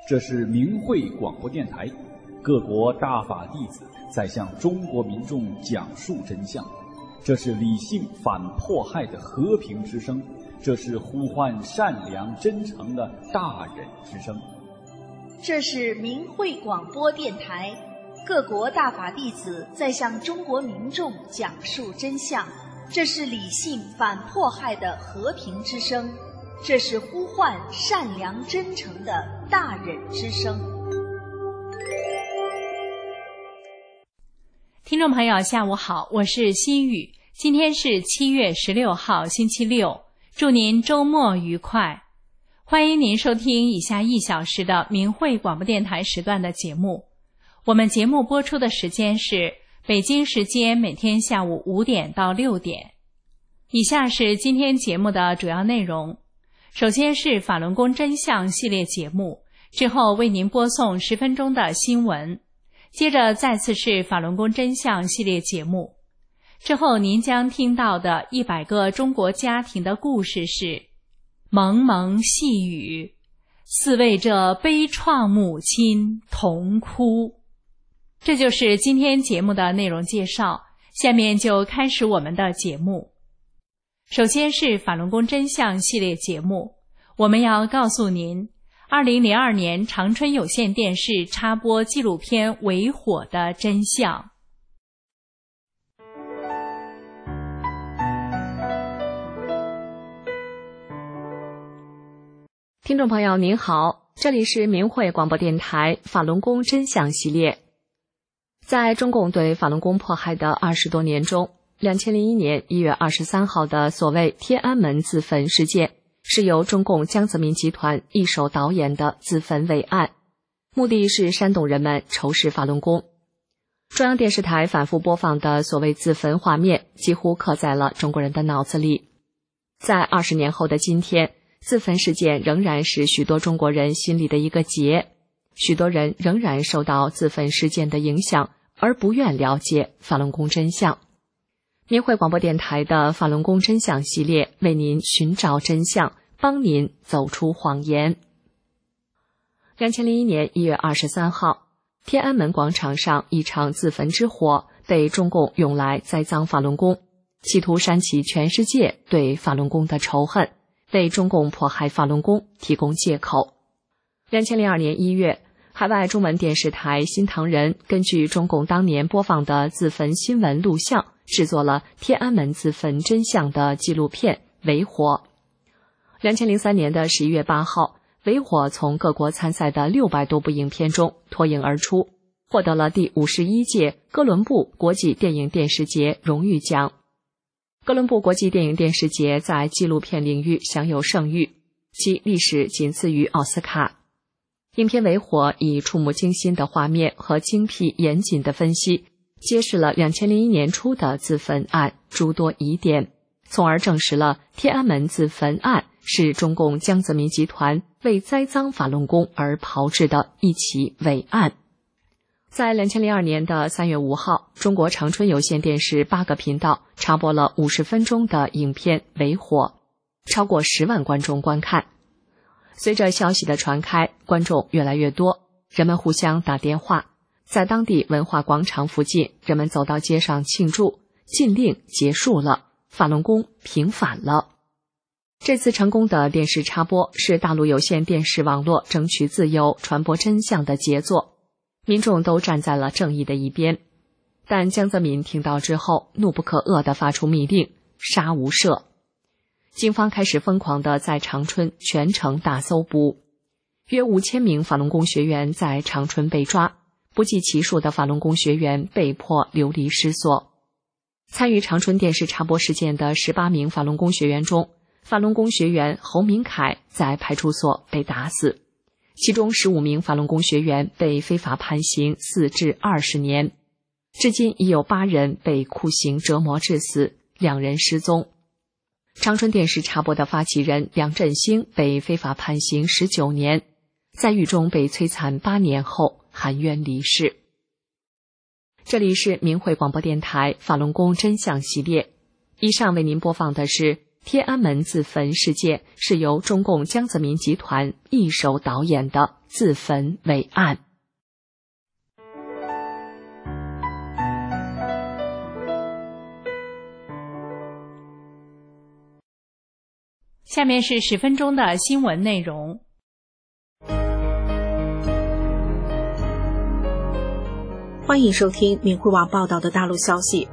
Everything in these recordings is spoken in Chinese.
这是明慧广播电台，各国大法弟子在向中国民众讲述真相。这是理性反迫害的和平之声，这是呼唤善良真诚的大忍之声。 这是明慧广播电台，各国大法弟子在向中国民众讲述真相。这是理性反迫害的和平之声，这是呼唤善良真诚的大忍之声。 听众朋友下午好，我是心雨，今天是7月16号星期六，祝您周末愉快。欢迎您收听以下1小时的明慧广播电台时段的节目。我们节目播出的时间是北京时间每天下午5点到6点。以下是今天节目的主要内容。首先是法轮功真相系列节目，之后为您播送10分钟的新闻。接着再次是法轮功真相系列节目，之后您将听到的100个中国家庭的故事是蒙蒙细雨，似为这悲怆母亲同哭。这就是今天节目的内容介绍，下面就开始我们的节目。首先是法轮功真相系列节目，我们要告诉您2002年长春有线电视插播纪录片《为火》的真相。 听众朋友您好，这里是明慧广播电台法轮功真相系列。在中共对法轮功迫害的20多年中，2001年1月23号的所谓天安门自焚事件是由中共江泽民集团一手导演的自焚伪案，目的是煽动人们仇视法轮功。中央电视台反复播放的所谓自焚画面几乎刻在了中国人的脑子里。在20年后的今天，自焚事件仍然是许多中国人心里的一个结，许多人仍然受到自焚事件的影响，而不愿了解法轮功真相。明慧广播电台的法轮功真相系列为您寻找真相，帮您走出谎言。2001年1月23号，天安门广场上一场自焚之火被中共用来栽赃法轮功，企图煽起全世界对法轮功的仇恨，为中共迫害法轮功提供借口。2002年1月，海外中文电视台新唐人根据中共当年播放的自焚新闻录像，制作了天安门自焚真相的纪录片《为火》。2003年的11月8号，《为火》从各国参赛的600多部影片中脱颖而出，获得了第51届哥伦布国际电影电视节荣誉奖。哥伦布国际电影电视节在纪录片领域享有盛誉，其历史仅次于奥斯卡。影片《为火》以触目惊心的画面和精辟严谨的分析，揭示了2001年初的自焚案诸多疑点，从而证实了天安门自焚案是中共江泽民集团为栽赃法轮功而炮制的一起伪案。在2002年的3月5号，中国长春有线电视8个频道插播了50分钟的影片《为火》，超过10万观众观看。随着消息的传开，观众越来越多，人们互相打电话，在当地文化广场附近，人们走到街上庆祝，禁令结束了，法轮功平反了。这次成功的电视插播是大陆有线电视网络争取自由、传播真相的杰作，民众都站在了正义的一边。但江泽民听到之后，怒不可遏地发出密令，杀无赦。警方开始疯狂地在长春全城大搜捕，约5000名法轮功学员在长春被抓，不计其数的法轮功学员被迫流离失所。参与长春电视插播事件的18名法轮功学员中，法轮功学员侯明凯在派出所被打死，其中15名法轮功学员被非法判刑4至20年，至今已有8人被酷刑折磨致死，2人失踪。长春电视插播的发起人梁振兴被非法判刑19年，在狱中被摧残8年后含冤离世。这里是明慧广播电台法轮功真相系列，以上为您播放的是天安门自焚事件是由中共江泽民集团一手导演的自焚伪案。 下面是10分钟的新闻内容。 欢迎收听明慧网报道的大陆消息。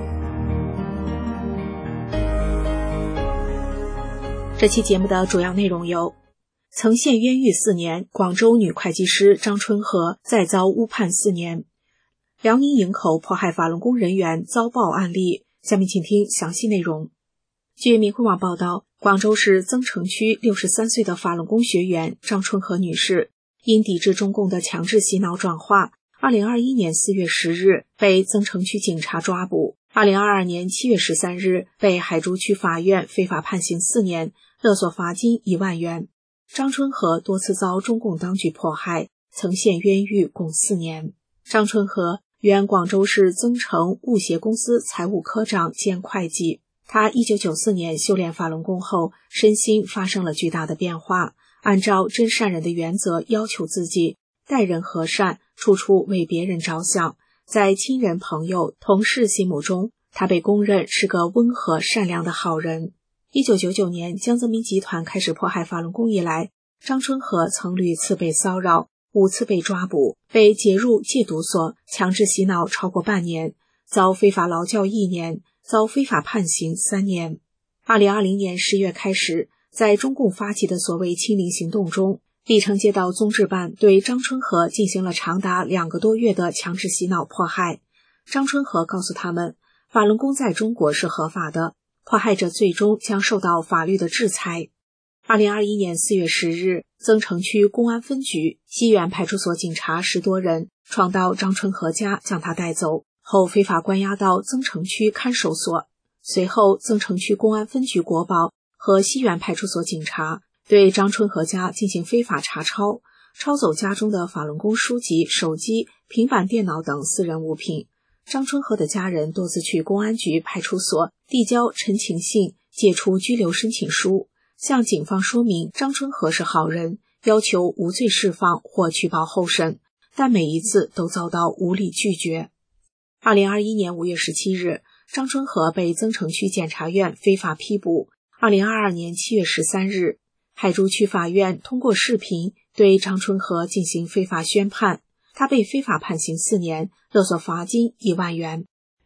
这期节目的主要内容有：曾陷冤狱4年，广州女会计师张春和再遭误判4年；辽宁营口迫害法轮功人员遭报案例。下面请听详细内容。据明慧网报道，广州市增城区63岁的法轮功学员张春和女士，因抵制中共的强制洗脑转化，2021年4月10日被增城区警察抓捕，2022年7月13日被海珠区法院非法判刑4年，勒索罚金1万元。张春和多次遭中共当局迫害，曾陷冤狱共4年。张春和原广州市增城物协公司财务科长兼会计。他1994年修炼法轮功后，身心发生了巨大的变化，按照真善人的原则要求自己，待人和善，处处为别人着想。在亲人、朋友、同事心目中，他被公认是个温和善良的好人。1999年江泽民集团开始迫害法轮功以来，张春和曾屡次被骚扰，5次被抓捕，被解入戒毒所，强制洗脑超过半年，遭非法劳教1年，遭非法判刑3年。2020年10月开始，在中共发起的所谓清零行动中，历城街道综治办对张春和进行了长达2个多月的强制洗脑迫害。张春和告诉他们，法轮功在中国是合法的，迫害者最终将受到法律的制裁。2021年4月10日，增城区公安分局西苑派出所警察10多人闯到张春和家，将他带走，后非法关押到增城区看守所。随后，增城区公安分局国保和西苑派出所警察对张春和家进行非法查抄，抄走家中的法轮功书籍、手机、平板电脑等私人物品。张春和的家人多次去公安局、派出所递交陈情信、解除拘留申请书，向警方说明张春和是好人，要求无罪释放或取保候审，但每一次都遭到无理拒绝。2021年5月17日，张春和被增城区检察院非法批捕。2022年7月13日，海珠区法院通过视频对张春和进行非法宣判，他被非法判刑4年，勒索罚金1万元。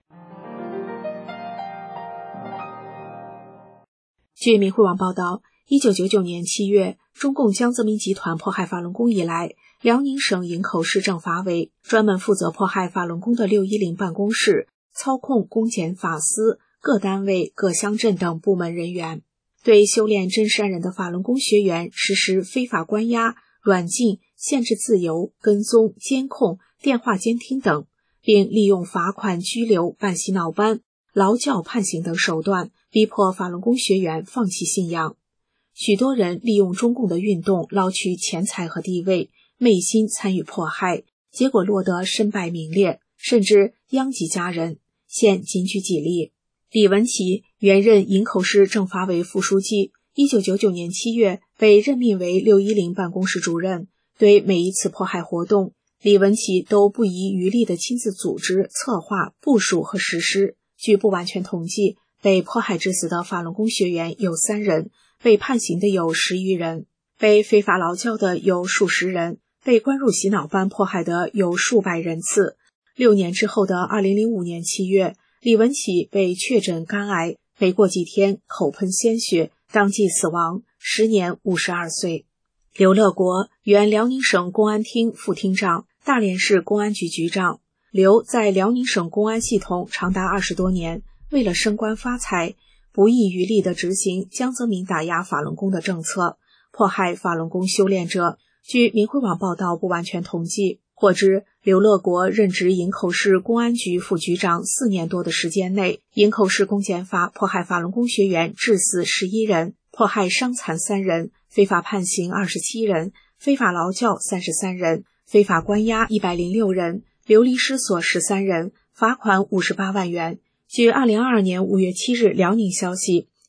据明慧网报道，1999年7月，中共江泽民集团迫害法轮功以来，辽宁省营口市政法委专门负责迫害法轮功的610办公室操控公检法司各单位、各乡镇等部门人员，对修炼真善人的法轮功学员实施非法关押、软禁、限制自由、跟踪、监控、电话监听等，并利用罚款、拘留、办洗脑班、劳教判刑等手段，逼迫法轮功学员放弃信仰。许多人利用中共的运动捞取钱财和地位，昧心参与迫害，结果落得身败名裂，甚至殃及家人。现仅举几例。李文奇原任营口市政法委副书记，1999年7月被任命为610办公室主任。对每一次迫害活动，李文奇都不遗余力地亲自组织、策划、部署和实施。据不完全统计，被迫害致死的法轮功学员有3人，被判刑的有10余人，被非法劳教的有数十人，被关入洗脑班迫害的有数百人次。6年之后的2005年7月，李文启被确诊肝癌，没过几天口喷鲜血，当即死亡，时年52岁。刘乐国原辽宁省公安厅副厅长、大连市公安局局长。刘在辽宁省公安系统长达20多年，为了升官发财，不遗余力地执行江泽民打压法轮功的政策，迫害法轮功修炼者。据明慧网报道不完全统计，获知刘乐国任职营口市公安局副局长4年多的时间内，营口市公检法迫害法轮功学员致死11人，迫害伤残3人，非法判刑27人，非法劳教33人，非法关押106人，流离失所13人，罚款58万元。据2022年5月7日辽宁消息，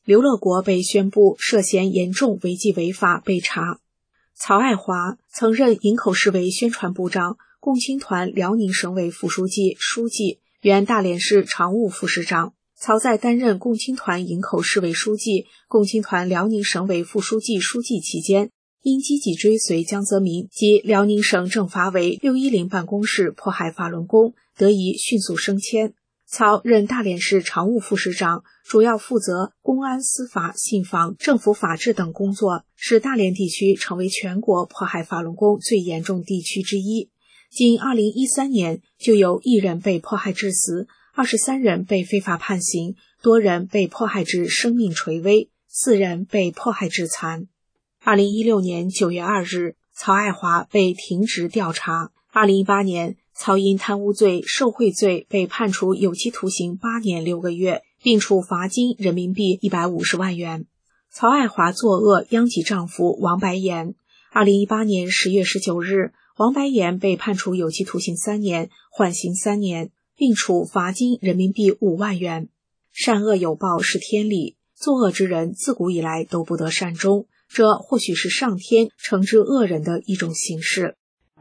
刘乐国被宣布涉嫌严重违纪违法被查。曹爱华曾任营口市委宣传部长，共青团辽宁省委副书记、书记，原大连市常务副市长。曹在担任共青团营口市委书记、共青团辽宁省委副书记、书记期间，因积极追随江泽民及辽宁省政法委610办公室迫害法轮功，得以迅速升迁。曹任大连市常务副市长，主要负责公安、司法、信访、政府法治等工作，使大连地区成为全国迫害法轮功最严重地区之一。仅2013年就有1人被迫害致死，23人被非法判刑，多人被迫害致生命垂危，4人被迫害致残。2016年9月2日，曹爱华被停职调查。2018年，曹因贪污罪、受贿罪被判处有期徒刑8年6个月，并处罚金人民币150万元。曹爱华作恶殃及丈夫王白岩。2018年10月19日，王白岩被判处有期徒刑3年，缓刑3年，并处罚金人民币5万元。善恶有报是天理，作恶之人自古以来都不得善终，这或许是上天惩治恶人的一种形式。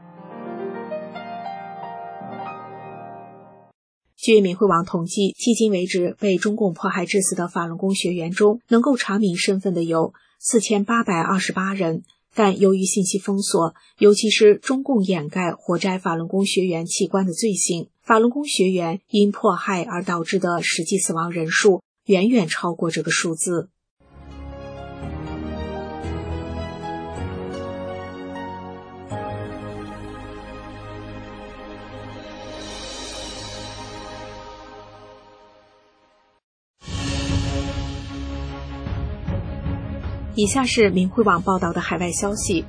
据民汇网统计，迄今为止被中共迫害致死的法轮功学员中，能够查明身份的有4828人，但由于信息封锁，尤其是中共掩盖活摘法轮功学员器官的罪行，法轮功学员因迫害而导致的实际死亡人数远远超过这个数字。以下是民汇网报道的海外消息，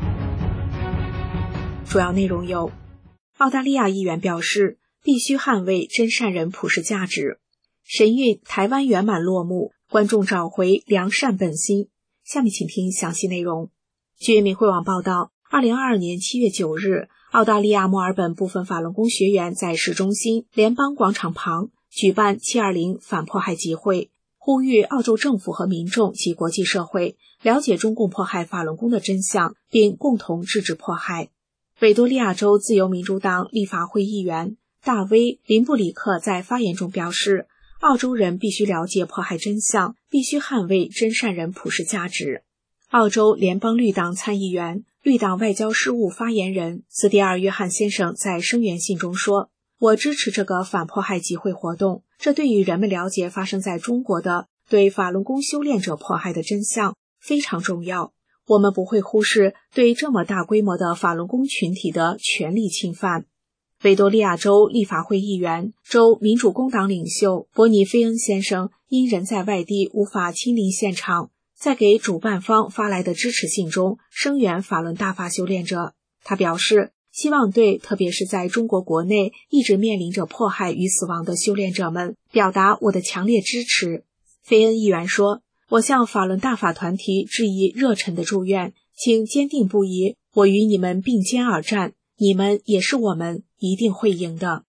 主要内容有：澳大利亚议员表示必须捍卫真善人普世价值；神韵台湾圆满落幕，观众找回良善本心。下面请听详细内容。据民汇网报道，2022年7月9日，澳大利亚墨尔本部分法轮功学员在市中心联邦广场旁举办720反迫害集会，呼吁澳洲政府和民众及国际社会了解中共迫害法轮功的真相，并共同制止迫害。维多利亚州自由民主党立法会议员大威·林布里克在发言中表示，澳洲人必须了解迫害真相，必须捍卫真善人普世价值。澳洲联邦绿党参议员、绿党外交事务发言人斯蒂尔·约翰先生在声援信中说，我支持这个反迫害集会活动，这对于人们了解发生在中国的对法轮功修炼者迫害的真相非常重要。我们不会忽视对这么大规模的法轮功群体的权利侵犯。维多利亚州立法会议员、州民主工党领袖伯尼·菲恩先生因人在外地无法亲临现场，在给主办方发来的支持信中声援法轮大法修炼者。他表示，希望对特别是在中国国内一直面临着迫害与死亡的修炼者们表达我的强烈支持。菲恩议员说，我向法轮大法团体致以热忱的祝愿，请坚定不移，我与你们并肩而战，你们也是我们，一定会赢的。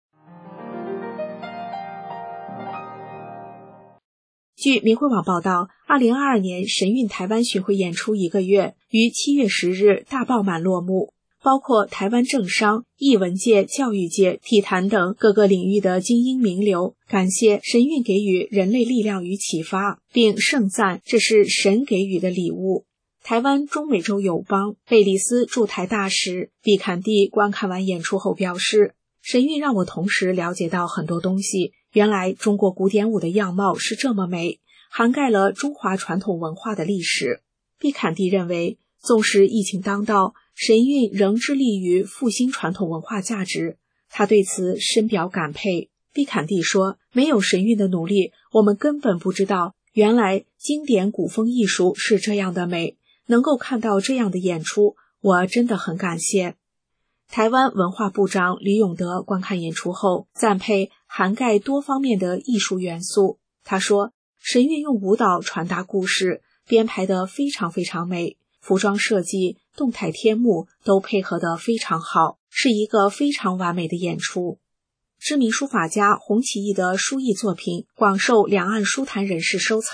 据民汇网报道，2022年神韵台湾巡回演出1个月于7月10日大爆满落幕，包括台湾政商、艺文界、教育界、体坛等各个领域的精英名流，感谢神韵给予人类力量与启发，并盛赞这是神给予的礼物。台湾中美洲友邦贝里斯驻台大使毕坎蒂观看完演出后表示，神韵让我同时了解到很多东西，原来中国古典舞的样貌是这么美，涵盖了中华传统文化的历史。毕坎蒂认为，纵使疫情当道，神韵仍致力于复兴传统文化价值，他对此深表感佩。毕坎蒂说，没有神韵的努力，我们根本不知道原来经典古风艺术是这样的美，能够看到这样的演出，我真的很感谢。台湾文化部长李永德观看演出后赞佩涵盖多方面的艺术元素。他说，神韵用舞蹈传达故事，编排得非常非常美，服装设计、动态天幕都配合得非常好，是一个非常完美的演出。知名书法家洪其义的书艺作品广受两岸书坛人士收藏。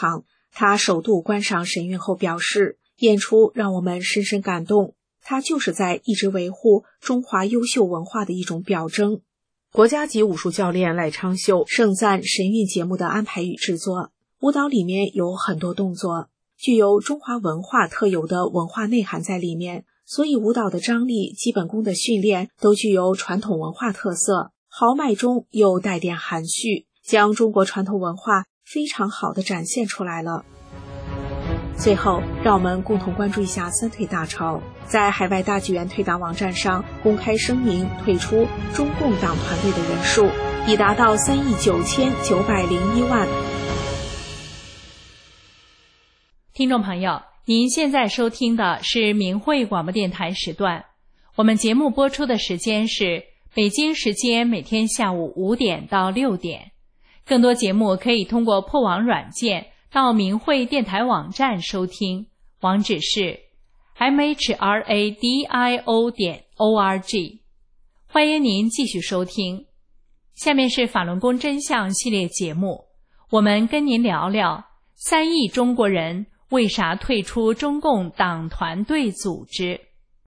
他首度观赏神韵后表示，演出让我们深深感动，它就是在一直维护中华优秀文化的一种表征。国家级武术教练赖昌秀盛赞神韵节目的安排与制作，舞蹈里面有很多动作，具有中华文化特有的文化内涵在里面，所以舞蹈的张力、基本功的训练都具有传统文化特色，豪迈中又带点含蓄，将中国传统文化非常好地展现出来了。最后，让我们共同关注一下三退大潮。在海外大剧院退党网站上公开声明退出中共党团队的人数已达到3.991亿。 听众朋友，您现在收听的是明慧广播电台时段，我们节目播出的时间是北京时间每天下午5点到6点。更多节目可以通过破网软件到明慧电台网站收听，网址是 mhradio.org。 欢迎您继续收听。下面是法轮功真相系列节目，我们跟您聊聊3亿中国人为啥退出中共党团队组织。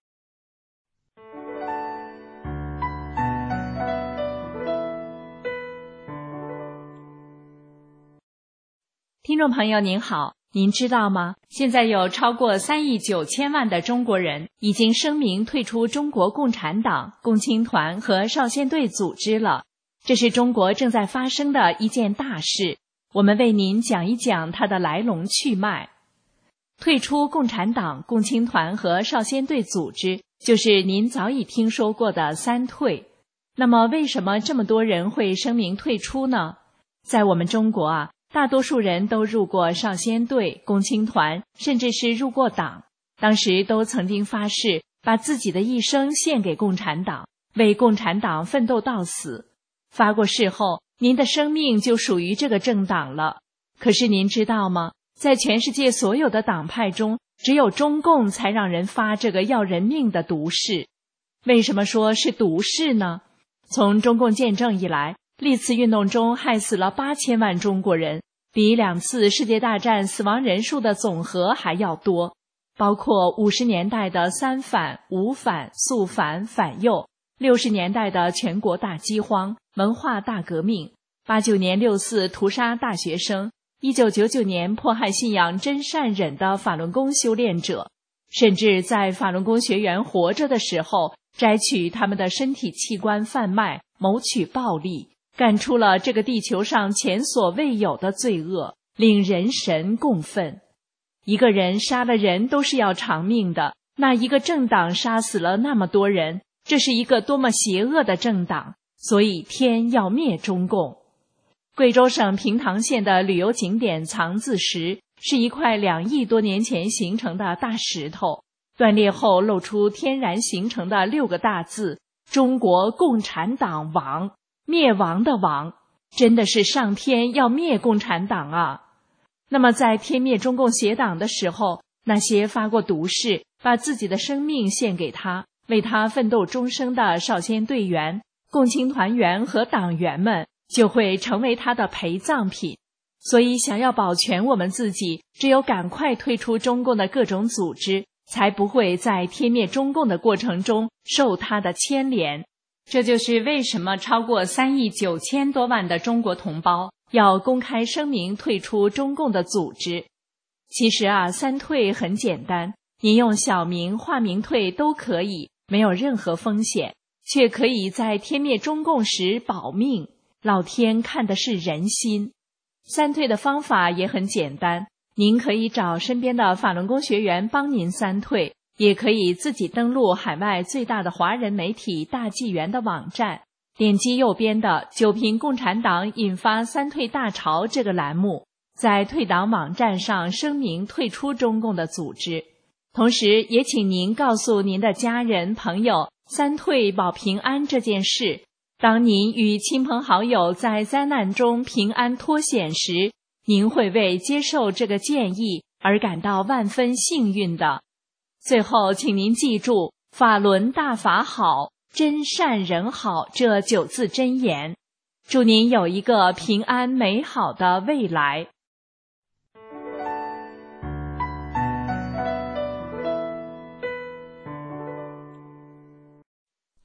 听众朋友您好，您知道吗？现在有超过3亿9千万的中国人已经声明退出中国共产党、共青团和少先队组织了。这是中国正在发生的一件大事，我们为您讲一讲它的来龙去脉。退出共产党、共青团和少先队组织，就是您早已听说过的三退。那么为什么这么多人会声明退出呢？在我们中国大多数人都入过少先队、共青团，甚至是入过党，当时都曾经发誓把自己的一生献给共产党，为共产党奋斗到死。发过誓后，您的生命就属于这个政党了。可是您知道吗？在全世界所有的党派中，只有中共才让人发这个要人命的毒誓。为什么说是毒誓呢？从中共建政以来，历次运动中害死了8000万中国人，比2次世界大战死亡人数的总和还要多，包括50年代的三反、五反、肃反、反右，60年代的全国大饥荒、文化大革命，89年6·4屠杀大学生，1999年迫害信仰真善忍的法轮功修炼者，甚至在法轮功学员活着的时候摘取他们的身体器官贩卖，谋取暴利，干出了这个地球上前所未有的罪恶，令人神共愤。一个人杀了人都是要偿命的，那一个政党杀死了那么多人，这是一个多么邪恶的政党，所以天要灭中共。贵州省平塘县的旅游景点藏字石是一块2亿多年前形成的大石头，断裂后露出天然形成的6个大字：中国共产党亡，灭亡的亡，真的是上天要灭共产党啊！那么在天灭中共邪党的时候，那些发过毒誓，把自己的生命献给他，为他奋斗终生的少先队员、共青团员和党员们，就会成为他的陪葬品。所以想要保全我们自己，只有赶快退出中共的各种组织，才不会在天灭中共的过程中受他的牵连。这就是为什么超过3亿9千多万的中国同胞要公开声明退出中共的组织。其实三退很简单，您用小名、化名退都可以，没有任何风险，却可以在天灭中共时保命。老天看的是人心。三退的方法也很简单，您可以找身边的法轮功学员帮您三退，也可以自己登录海外最大的华人媒体大纪元的网站，点击右边的就凭共产党引发三退大潮这个栏目，在退党网站上声明退出中共的组织。同时也请您告诉您的家人朋友三退保平安这件事。当您与亲朋好友在灾难中平安脱险时，您会为接受这个建议而感到万分幸运的。最后请您记住法轮大法好，真善人好这9字真言，祝您有一个平安美好的未来。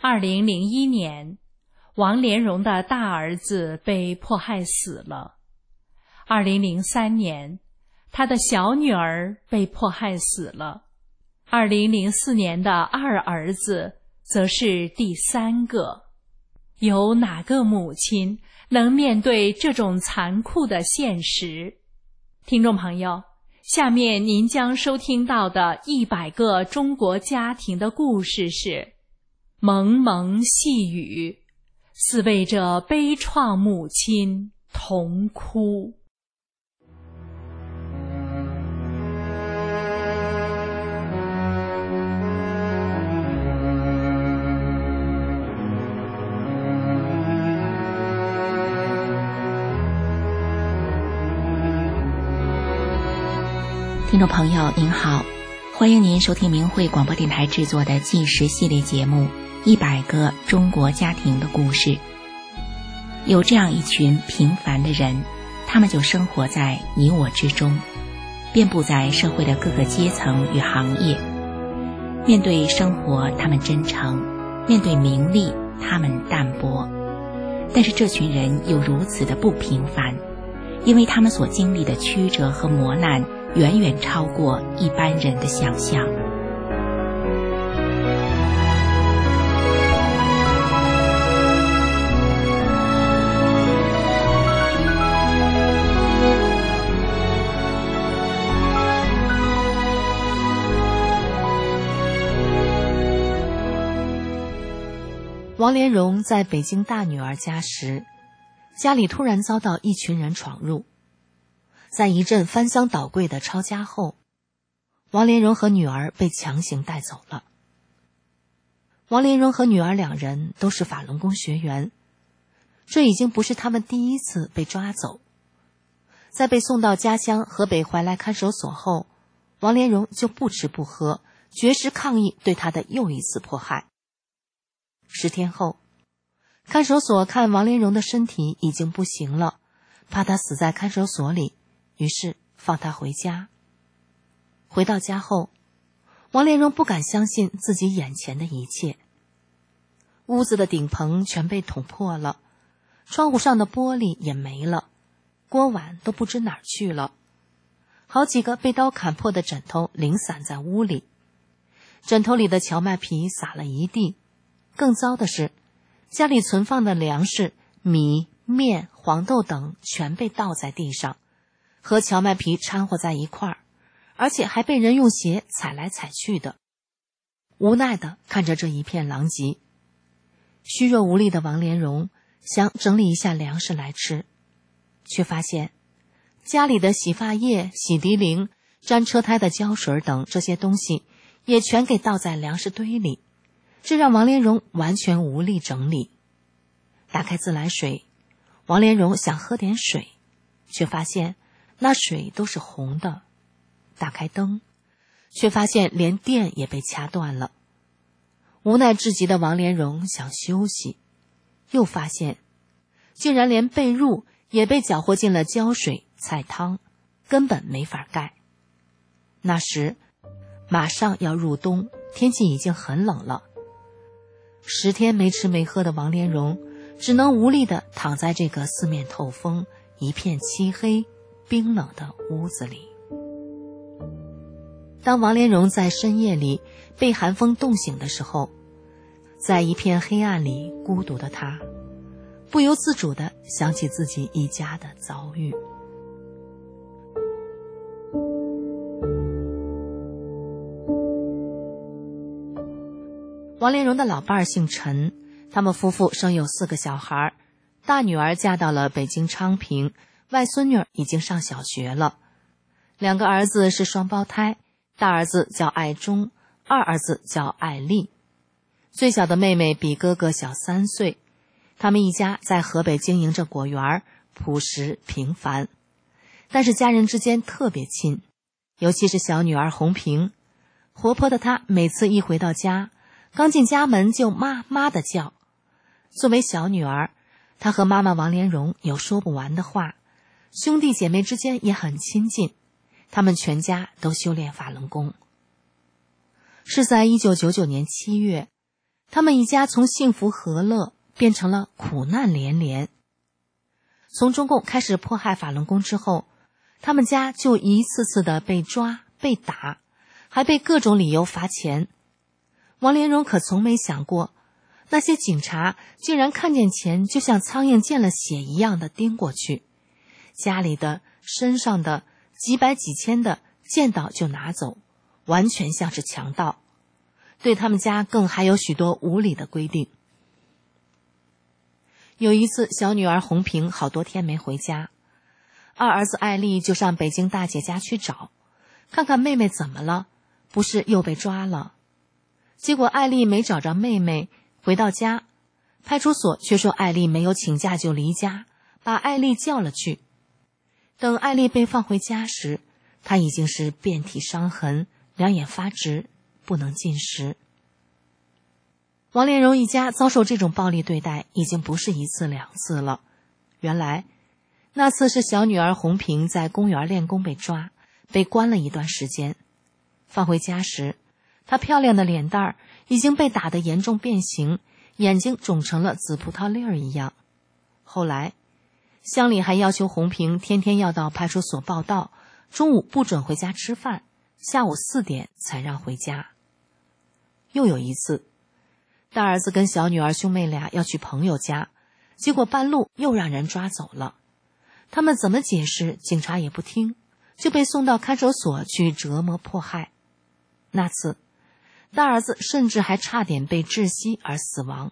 2001年，王连荣的大儿子被迫害死了。2003年，他的小女儿被迫害死了。2004年的二儿子则是第3个。有哪个母亲能面对这种残酷的现实？听众朋友，下面您将收听到的100个中国家庭的故事是：蒙蒙细雨，似为这悲怆母亲同哭。 听众朋友您好，欢迎您收听明慧广播电台制作的纪实系列节目100个中国家庭的故事。有这样一群平凡的人，他们就生活在你我之中，遍布在社会的各个阶层与行业。面对生活他们真诚，面对名利他们淡薄，但是这群人又如此的不平凡，因为他们所经历的曲折和磨难远远超过一般人的想象。 王连荣在北京大女儿家时，家里突然遭到一群人闯入。在一阵翻箱倒柜的抄家后，王连荣和女儿被强行带走了。王连荣和女儿2人都是法轮功学员，这已经不是他们第一次被抓走。在被送到家乡河北怀来看守所后，王连荣就不吃不喝，绝食抗议对他的又一次迫害。10天后，看守所看王连荣的身体已经不行了，怕他死在看守所里，于是放他回家。回到家后，王连荣不敢相信自己眼前的一切。屋子的顶棚全被捅破了，窗户上的玻璃也没了，锅碗都不知哪儿去了。好几个被刀砍破的枕头零散在屋里，枕头里的荞麦皮撒了一地。更糟的是，家里存放的粮食、米、面、黄豆等全被倒在地上，和荞麦皮掺和在一块儿，而且还被人用鞋踩来踩去的。无奈地看着这一片狼藉，虚弱无力的王连荣想整理一下粮食来吃，却发现家里的洗发液、洗涤灵、粘车胎的胶水等这些东西也全给倒在粮食堆里，这让王连荣完全无力整理。打开自来水，王连荣想喝点水，却发现那水都是红的。打开灯，却发现连电也被掐断了。无奈至极的王连荣想休息，又发现竟然连被褥也被搅和进了胶水、菜汤，根本没法盖。那时马上要入冬，天气已经很冷了。10天没吃没喝的王连荣只能无力地躺在这个四面透风、一片漆黑、冰冷的屋子里。当王连荣在深夜里被寒风冻醒的时候，在一片黑暗里孤独的他，不由自主地想起自己一家的遭遇。王连荣的老伴儿姓陈，他们夫妇生有4个小孩，大女儿嫁到了北京昌平，外孙女已经上小学了。2个儿子是双胞胎，大儿子叫爱忠，二儿子叫爱丽。最小的妹妹比哥哥小3岁。他们一家在河北经营着果园，朴实平凡，但是家人之间特别亲，尤其是小女儿红萍。活泼的她每次一回到家，刚进家门就妈妈的叫。作为小女儿，她和妈妈王连荣有说不完的话，兄弟姐妹之间也很亲近，他们全家都修炼法轮功。是在1999年7月， 他们一家从幸福和乐变成了苦难连连。从中共开始迫害法轮功之后，他们家就一次次的被抓、被打，还被各种理由罚钱。王连荣可从没想过，那些警察竟然看见钱就像苍蝇见了血一样的盯过去，家里的、身上的、几百几千的见到就拿走，完全像是强盗。对他们家更还有许多无理的规定。有一次，小女儿红萍好多天没回家，二儿子艾丽就上北京大姐家去找，看看妹妹怎么了，不是又被抓了。结果艾丽没找着妹妹，回到家，派出所却说艾丽没有请假就离家，把艾丽叫了去。等艾丽被放回家时，她已经是遍体伤痕，两眼发直，不能进食。王连荣一家遭受这种暴力对待已经不是一次两次了。原来那次是小女儿红萍在公园练功被抓，被关了一段时间。放回家时，她漂亮的脸蛋儿已经被打得严重变形，眼睛肿成了紫葡萄粒儿一样。后来乡里还要求红萍天天要到派出所报到，中午不准回家吃饭，下午4点才让回家。又有一次，大儿子跟小女儿兄妹俩要去朋友家，结果半路又让人抓走了。他们怎么解释，警察也不听，就被送到看守所去折磨迫害。那次，大儿子甚至还差点被窒息而死亡。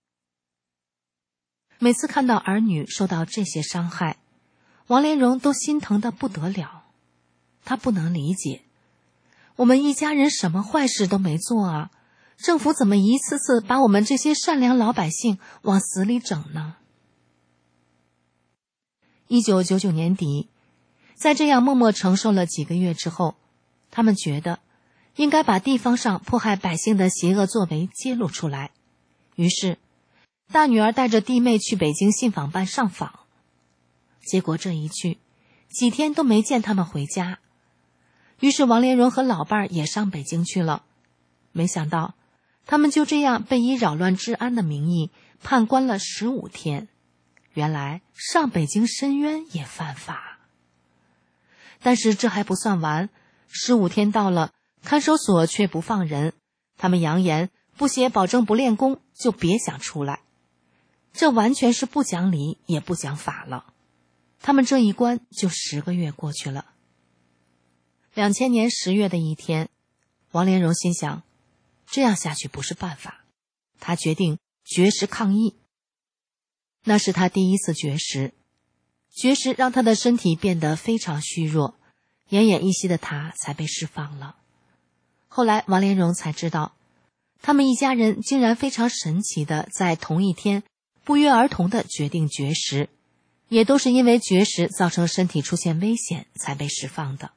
每次看到儿女受到这些伤害，王连荣都心疼得不得了。他不能理解，我们一家人什么坏事都没做啊，政府怎么一次次把我们这些善良老百姓往死里整呢？1999年底，在这样默默承受了几个月之后，他们觉得应该把地方上迫害百姓的邪恶作为揭露出来。于是大女儿带着弟妹去北京信访办上访，结果这一去几天都没见他们回家。于是王连荣和老伴儿也上北京去了，没想到他们就这样被以扰乱治安的名义判关了15天。原来上北京申冤也犯法。但是这还不算完，15天到了，看守所却不放人，他们扬言不写保证不练功就别想出来。这完全是不讲理也不讲法了。他们这一关就10个月过去了。2000年10月的一天，王连荣心想，这样下去不是办法，他决定绝食抗议。那是他第一次绝食，绝食让他的身体变得非常虚弱，奄奄一息的他才被释放了。后来王连荣才知道，他们一家人竟然非常神奇的在同一天不约而同的决定绝食，也都是因为绝食造成身体出现危险才被释放的。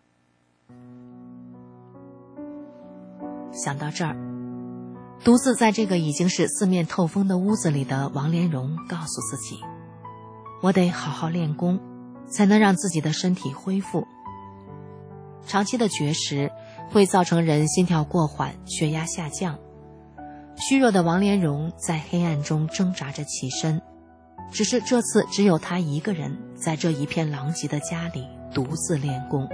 想到这儿，独自在这个已经是四面透风的屋子里的王连荣告诉自己，我得好好练功，才能让自己的身体恢复。长期的绝食会造成人心跳过缓，血压下降。虚弱的王连荣在黑暗中挣扎着起身，只是这次只有他一个人在这一片狼藉的家里独自练功。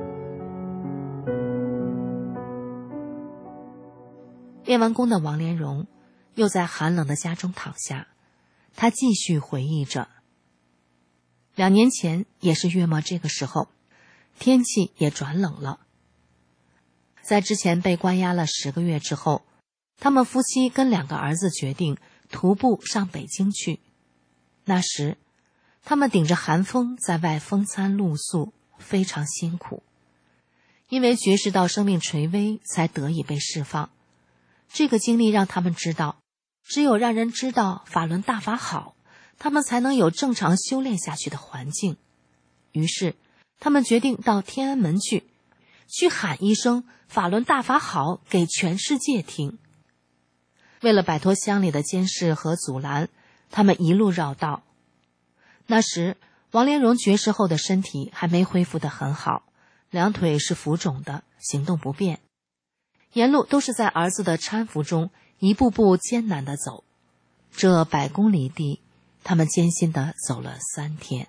练完功的王连荣又在寒冷的家中躺下，他继续回忆着2年前也是月末这个时候，天气也转冷了。在之前被关押了10个月之后，他们夫妻跟2个儿子决定徒步上北京去。那时他们顶着寒风在外风餐露宿，非常辛苦。因为绝食到生命垂危才得以被释放。这个经历让他们知道，只有让人知道法轮大法好，他们才能有正常修炼下去的环境。于是他们决定到天安门去喊一声法轮大法好给全世界听。为了摆脱乡里的监视和阻拦，他们一路绕道。那时王连荣绝食后的身体还没恢复得很好，2腿是浮肿的，行动不便。沿路都是在儿子的搀扶中一步步艰难地走。这100公里地，他们艰辛地走了3天。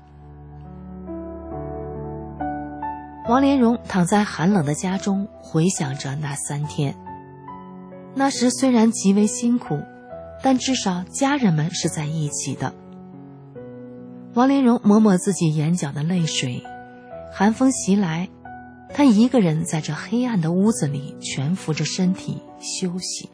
王连荣躺在寒冷的家中，回想着那3天。那时虽然极为辛苦，但至少家人们是在一起的。王连荣抹抹自己眼角的泪水，寒风袭来，他一个人在这黑暗的屋子里蜷伏着身体休息。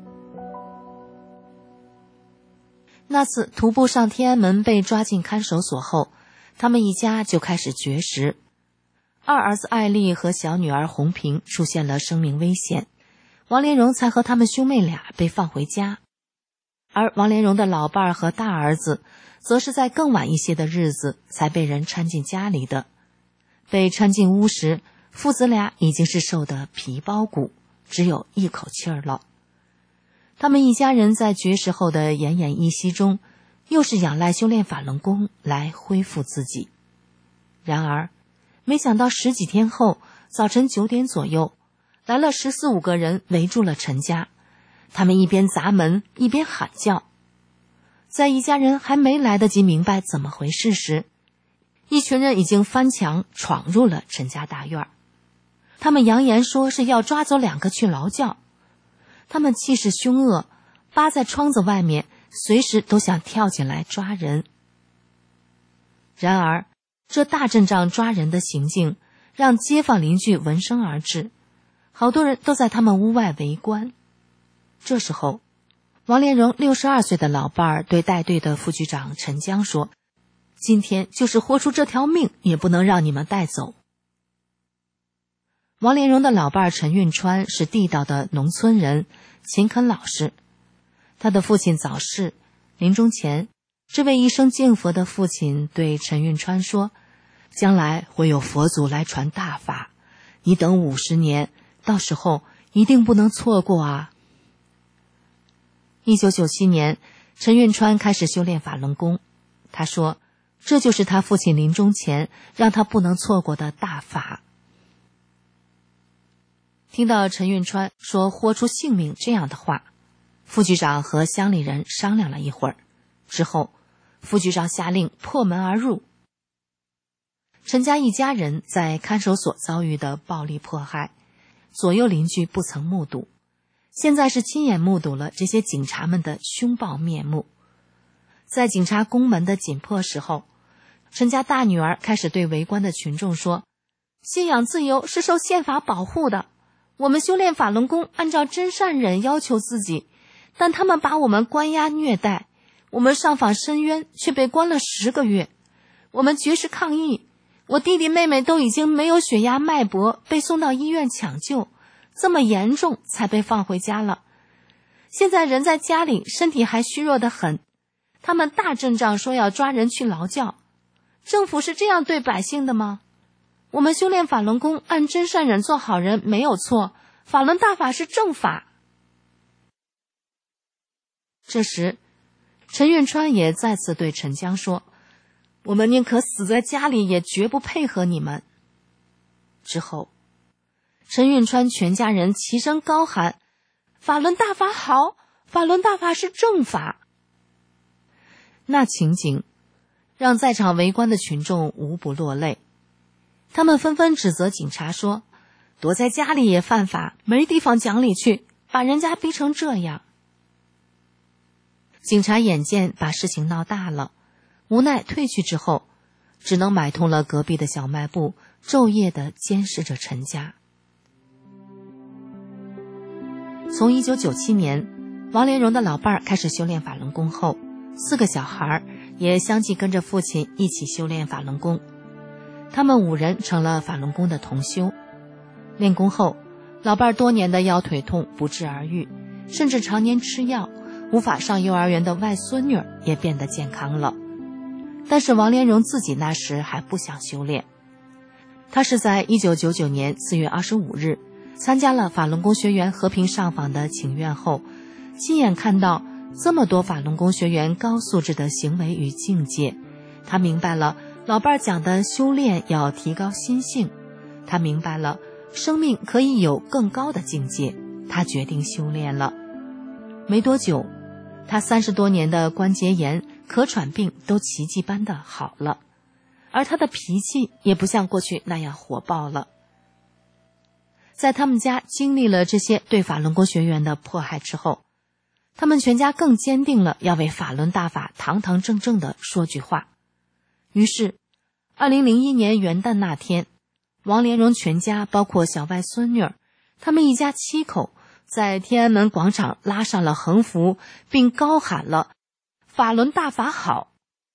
那次徒步上天安门被抓进看守所后，他们一家就开始绝食。二儿子艾丽和小女儿红萍出现了生命危险，王连荣才和他们兄妹俩被放回家。而王连荣的老伴儿和大儿子则是在更晚一些的日子才被人搀进家里的。被搀进屋时，父子俩已经是瘦得皮包骨，只有一口气儿了。他们一家人在绝食后的奄奄一息中，又是仰赖修炼法轮功来恢复自己。然而没想到10几天后，早晨9点左右，来了14、15个人围住了陈家。他们一边砸门一边喊叫。在一家人还没来得及明白怎么回事时，一群人已经翻墙闯入了陈家大院。他们扬言说是要抓走2个去劳教。他们气势凶恶，扒在窗子外面，随时都想跳进来抓人。然而这大阵仗抓人的行径让街坊邻居闻声而至，好多人都在他们屋外围观。这时候王连荣62岁的老伴儿对带队的副局长陈江说，今天就是豁出这条命也不能让你们带走。王连荣的老伴儿陈运川是地道的农村人，勤恳老实。他的父亲早逝，临终前，这位一生敬佛的父亲对陈运川说，将来会有佛祖来传大法，你等50年，到时候一定不能错过啊。1997年，陈运川开始修炼法轮功。他说，这就是他父亲临终前让他不能错过的大法。听到陈运川说豁出性命这样的话，副局长和乡里人商量了一会儿，之后副局长下令破门而入。陈家一家人在看守所遭遇的暴力迫害，左右邻居不曾目睹，现在是亲眼目睹了这些警察们的凶暴面目。在警察攻门的紧迫时候，陈家大女儿开始对围观的群众说，信仰自由是受宪法保护的，我们修炼法轮功按照真善忍要求自己，但他们把我们关押虐待，我们上访申冤却被关了10个月，我们绝食抗议，我弟弟妹妹都已经没有血压脉搏，被送到医院抢救，这么严重才被放回家了。现在人在家里身体还虚弱得很，他们大阵仗说要抓人去劳教，政府是这样对百姓的吗？我们修炼法轮功按真善忍做好人没有错，法轮大法是正法。这时陈运川也再次对陈江说，我们宁可死在家里也绝不配合你们。之后陈运川全家人齐声高喊，法轮大法好，法轮大法是正法。那情景让在场围观的群众无不落泪，他们纷纷指责警察说，躲在家里也犯法，没地方讲理去，把人家逼成这样。警察眼见把事情闹大了，无奈退去之后，只能买通了隔壁的小卖部，昼夜地监视着陈家。从1997年王连荣的老伴儿开始修炼法轮功后，4个小孩也相继跟着父亲一起修炼法轮功。他们5人成了法轮功的同修。练功后，老伴儿多年的腰腿痛不治而愈，甚至常年吃药，无法上幼儿园的外孙女也变得健康了。但是王连荣自己那时还不想修炼。他是在1999年4月25日参加了法轮功学员和平上访的请愿后，亲眼看到这么多法轮功学员高素质的行为与境界，他明白了老伴儿讲的修炼要提高心性，他明白了生命可以有更高的境界，他决定修炼了。 没多久，他30多年的关节炎、咳喘病都奇迹般的好了，而他的脾气也不像过去那样火爆了。在他们家经历了这些对法轮功学员的迫害之后，他们全家更坚定了要为法轮大法堂堂正正的说句话。于是2001年元旦那天，王连荣全家包括小外孙女儿，他们一家7口在天安门广场拉上了横幅，并高喊了法轮大法好。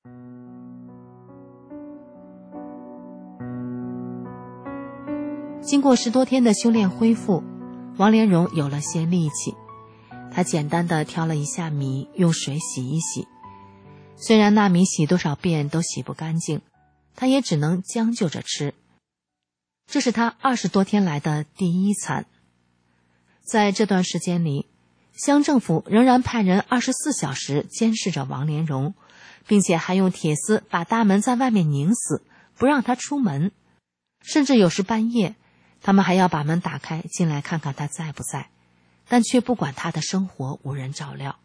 经过10多天的修炼恢复，王连荣有了些力气。他简单的挑了一下米，用水洗一洗。虽然那米洗多少遍都洗不干净，他也只能将就着吃。这是他20多天来的第一餐。在这段时间里，乡政府仍然派人24小时监视着王连荣，并且还用铁丝把大门在外面拧死，不让他出门。甚至有时半夜，他们还要把门打开进来看看他在不在，但却不管他的生活无人照料。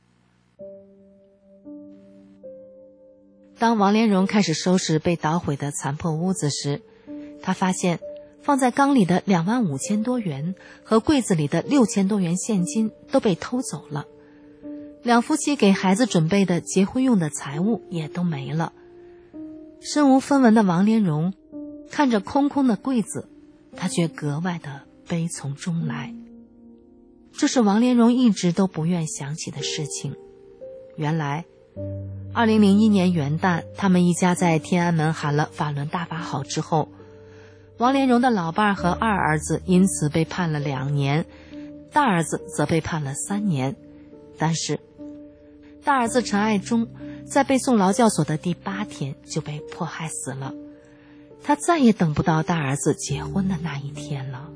当王连荣开始收拾被捣毁的残破屋子时，他发现放在缸里的25000多元和柜子里的6000多元现金都被偷走了，两夫妻给孩子准备的结婚用的财物也都没了。身无分文的王连荣看着空空的柜子，他却格外的悲从中来。这是王连荣一直都不愿想起的事情。原来2001年元旦，他们一家在天安门喊了法轮大法好之后，王连荣的老伴和二儿子因此被判了2年，大儿子则被判了3年。但是大儿子陈爱忠在被送劳教所的第8天就被迫害死了，他再也等不到大儿子结婚的那一天了。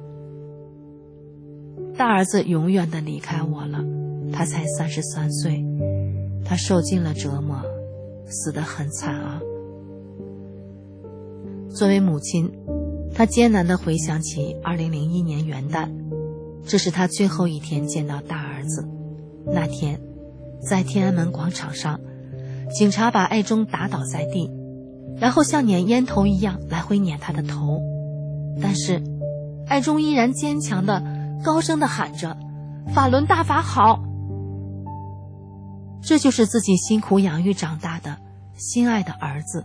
大儿子永远的离开我了，他才33岁，他受尽了折磨，死得很惨啊。作为母亲，她艰难地回想起2001年元旦，这是她最后一天见到大儿子。那天在天安门广场上，警察把爱忠打倒在地，然后像撵烟头一样来回撵他的头，但是爱忠依然坚强地高声地喊着法轮大法好。这就是自己辛苦养育长大的心爱的儿子。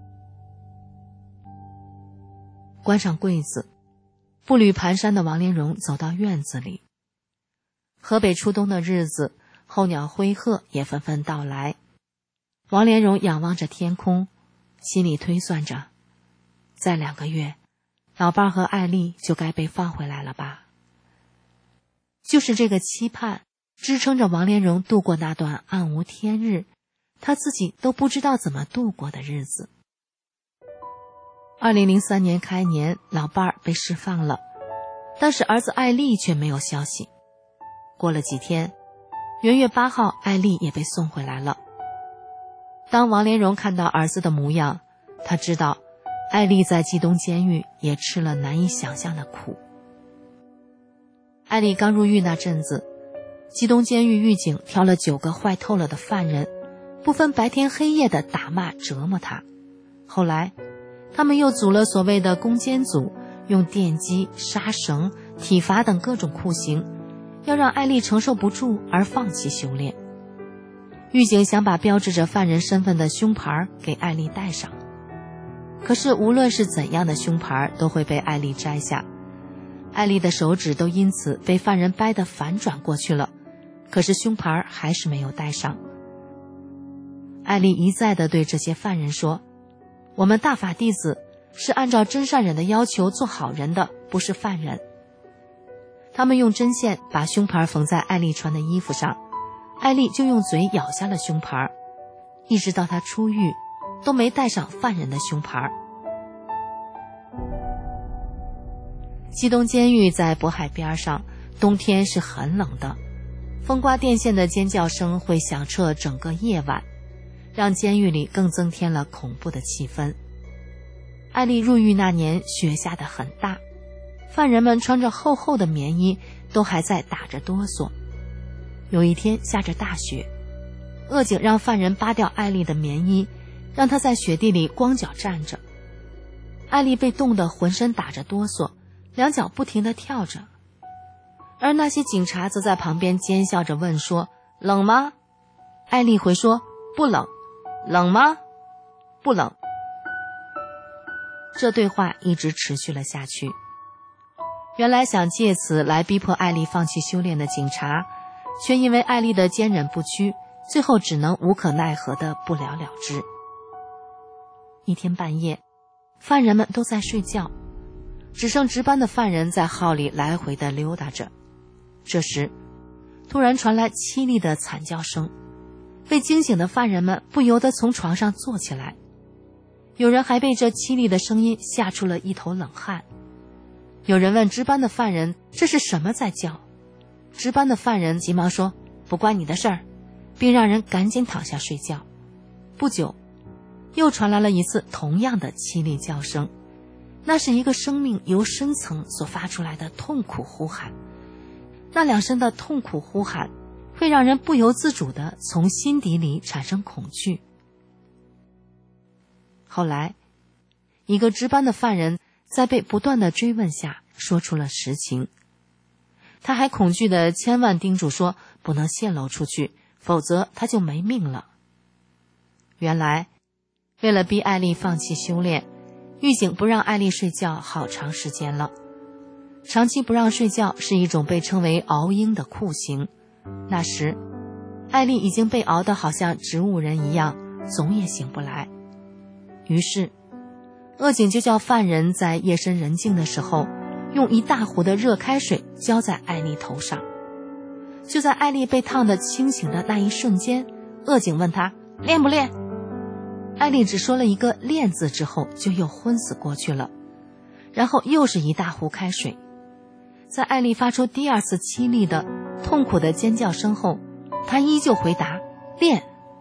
关上柜子，步履蹒跚的王连荣走到院子里。河北初冬的日子，候鸟灰鹤也纷纷到来。王连荣仰望着天空，心里推算着，再2个月，老伴和艾丽就该被放回来了吧。就是这个期盼支撑着王连荣度过那段暗无天日，他自己都不知道怎么度过的日子。2003年开年，老伴儿被释放了，但是儿子艾丽却没有消息。过了几天，元月8号，艾丽也被送回来了。当王连荣看到儿子的模样，他知道艾丽在冀东监狱也吃了难以想象的苦。艾丽刚入狱那阵子，冀东监狱狱警挑了9个坏透了的犯人，不分白天黑夜的打骂折磨他。后来他们又组了所谓的攻坚组，用电击、杀绳、体罚等各种酷刑，要让艾丽承受不住而放弃修炼。狱警想把标志着犯人身份的胸牌给艾丽戴上，可是无论是怎样的胸牌都会被艾丽摘下，艾丽的手指都因此被犯人掰得反转过去了，可是胸牌还是没有戴上。艾丽一再地对这些犯人说，我们大法弟子是按照真善忍的要求做好人的，不是犯人。他们用针线把胸牌缝在艾丽穿的衣服上，艾丽就用嘴咬下了胸牌，一直到她出狱都没戴上犯人的胸牌。冀东监狱在渤海边上，冬天是很冷的，风刮电线的尖叫声会响彻整个夜晚，让监狱里更增添了恐怖的气氛。艾丽入狱那年，雪下得很大，犯人们穿着厚厚的棉衣，都还在打着哆嗦。 有一天下着大雪，恶警让犯人扒掉艾丽的棉衣，让她在雪地里光脚站着。艾丽被冻得浑身打着哆嗦，两脚不停地跳着。而那些警察则在旁边奸笑着问说：冷吗？艾丽回说：不冷。冷吗？不冷。这对话一直持续了下去。原来想借此来逼迫艾丽放弃修炼的警察，却因为艾丽的坚忍不屈，最后只能无可奈何地不了了之。一天半夜，犯人们都在睡觉，只剩值班的犯人在号里来回地溜达着。这时突然传来凄厉的惨叫声，被惊醒的犯人们不由得从床上坐起来，有人还被这凄厉的声音吓出了一头冷汗。有人问值班的犯人这是什么在叫，值班的犯人急忙说不关你的事儿，并让人赶紧躺下睡觉。不久又传来了一次同样的凄厉叫声，那是一个生命由深层所发出来的痛苦呼喊。那两声的痛苦呼喊会让人不由自主地从心底里产生恐惧。后来一个值班的犯人在被不断的追问下说出了实情，他还恐惧地千万叮嘱说不能泄露出去，否则他就没命了。原来为了逼艾丽放弃修炼，狱警不让艾丽睡觉好长时间了。长期不让睡觉是一种被称为熬鹰的酷刑，那时艾丽已经被熬得好像植物人一样，总也醒不来。于是恶警就叫犯人在夜深人静的时候用一大壶的热开水浇在艾丽头上。就在艾丽被烫得清醒的那一瞬间，恶警问她练不练。艾丽只说了一个练字之后就又昏死过去了，然后又是一大壶开水。在艾丽发出第二次凄厉的痛苦的尖叫声后，她依旧回答练。